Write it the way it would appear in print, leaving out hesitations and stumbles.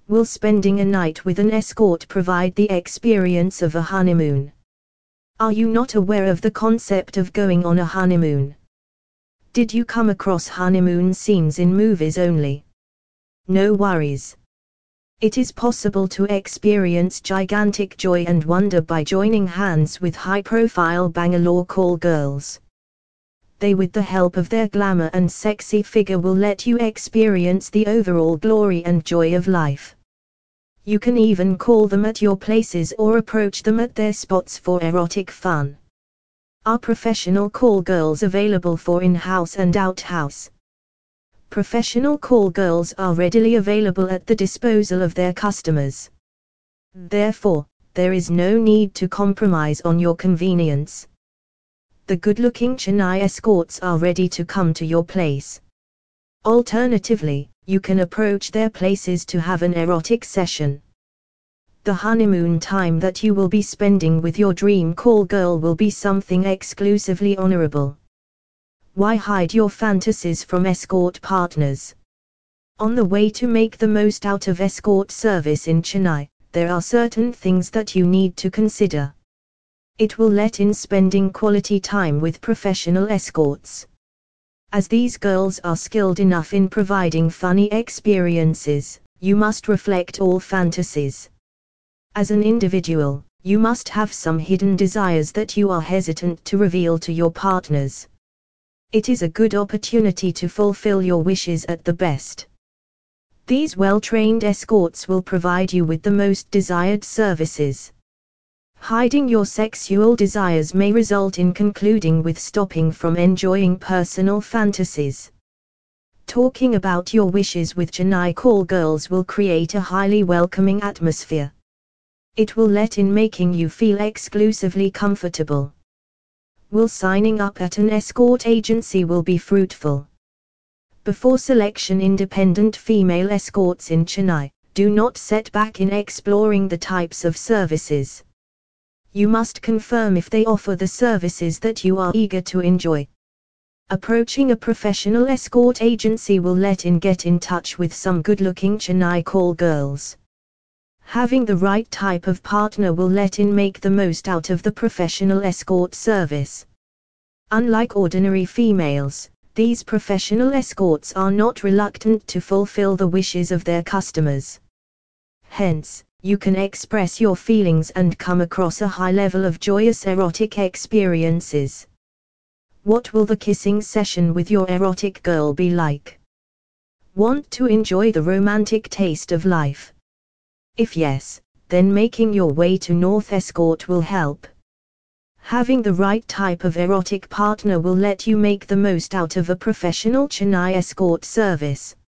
Will spending a night with an escort provide the experience of a honeymoon? Are you not aware of the concept of going on a honeymoon? Did you come across honeymoon scenes in movies only? No worries. It is possible to experience gigantic joy and wonder by joining hands with high-profile Bangalore call girls. They, with the help of their glamour and sexy figure, will let you experience the overall glory and joy of life. You can even call them at your places or approach them at their spots for erotic fun. Are professional call girls available for in-house and out-house? Professional call girls are readily available at the disposal of their customers. Therefore, there is no need to compromise on your convenience. The good-looking Chennai escorts are ready to come to your place. Alternatively, you can approach their places to have an erotic session. The honeymoon time that you will be spending with your dream call girl will be something exclusively honorable. Why hide your fantasies from escort partners? On the way to make the most out of escort service in Chennai, there are certain things that you need to consider. It will let in spending quality time with professional escorts. As these girls are skilled enough in providing funny experiences, you must reflect all fantasies. As an individual, you must have some hidden desires that you are hesitant to reveal to your partners. It is a good opportunity to fulfill your wishes at the best. These well-trained escorts will provide you with the most desired services. Hiding your sexual desires may result in concluding with stopping from enjoying personal fantasies. Talking about your wishes with Chennai call girls will create a highly welcoming atmosphere. It will let in making you feel exclusively comfortable. Will signing up at an escort agency will be fruitful? Before selection independent female escorts in Chennai, do not set back in exploring the types of services. You must confirm if they offer the services that you are eager to enjoy. Approaching a professional escort agency will let in get in touch with some good-looking Chennai call girls. Having the right type of partner will let in make the most out of the professional escort service. Unlike ordinary females, these professional escorts are not reluctant to fulfill the wishes of their customers. Hence, you can express your feelings and come across a high level of joyous erotic experiences. What will the kissing session with your erotic girl be like? Want to enjoy the romantic taste of life? If yes, then making your way to North Escort will help. Having the right type of erotic partner will let you make the most out of a professional Chennai escort service.